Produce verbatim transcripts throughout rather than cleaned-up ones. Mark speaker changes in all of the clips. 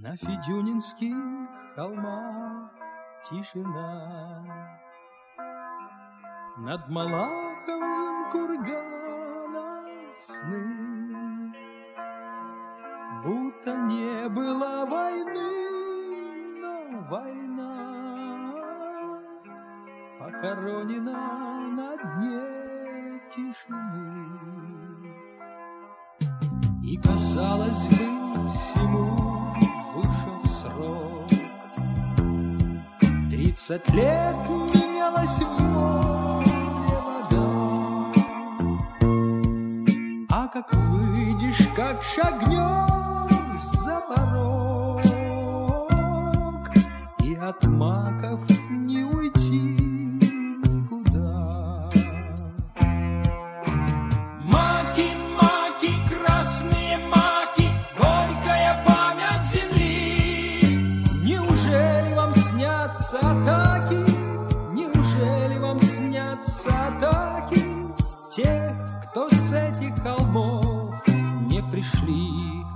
Speaker 1: На Федюнинских холмах тишина, над Малаховым курганом сны, будто не было войны, но война похоронена на дне тишины. И казалось бы, всему вышел срок. Тридцать лет менялась в море вода, а как выйдешь, как шагнешь за порог, и от маков не уйти никуда. Маки, маки, красные маки, горькая память земли. Неужели вам снятся атаки? Неужели вам снятся атаки тех, кто с этих холмов не пришли?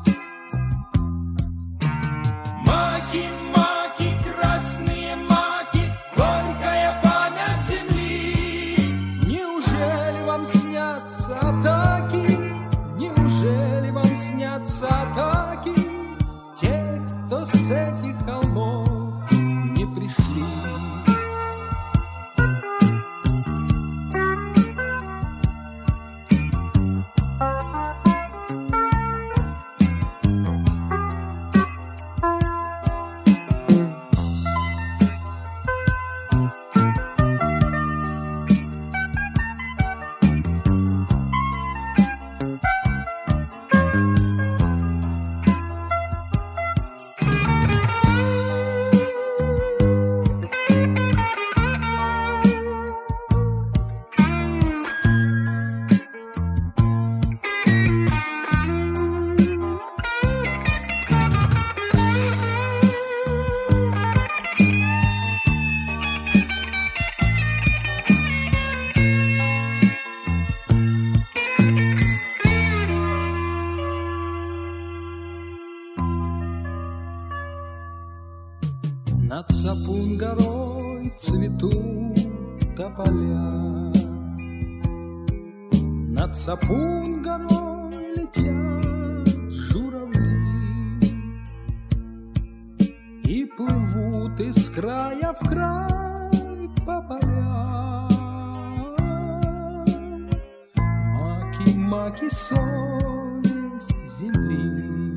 Speaker 1: Маки, маки, красные маки, горькая память земли. Неужели вам снятся атаки? Неужели вам снятся атаки тех, кто с этих холмов не пришли? Над Сапун-горой цветут тополя, над Сапун-горой летят журавли и плывут из края в край по полям. Маки, маки, совесть земли.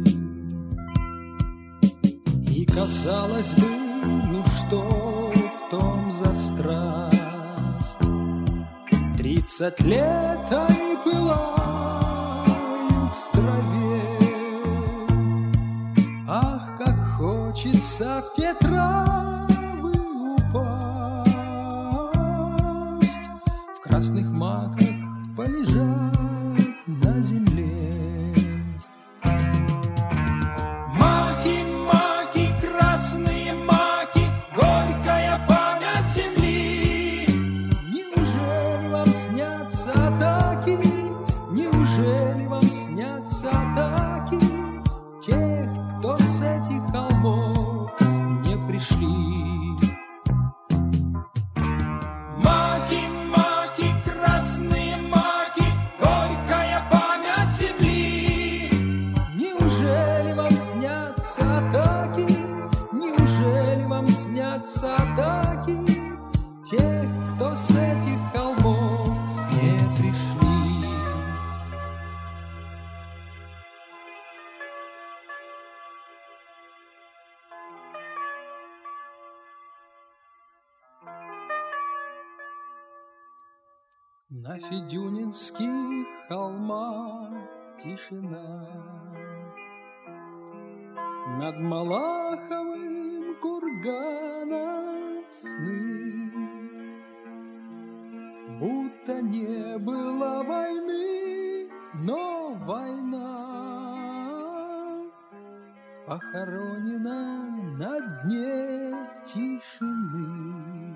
Speaker 1: И казалось бы, ну что в том за страсть? Тридцать лет они пылают в траве. Ах, как хочется в те травы упасть, в красных маках полежать на земле. Маки, маки, красные маки, горькая память земли. Неужели вам снятся атаки? Неужели вам снятся атаки тех, кто с этих холмов не пришли? Маки, маки, красные маки, горькая память земли. Неужели вам снятся атаки? Неужели вам снятся атаки тех, кто с этих холмов не пришли? На Федюнинских холмах тишина, над Малаховым курганом сны, будто не было войны, но война похоронена на дне тишины.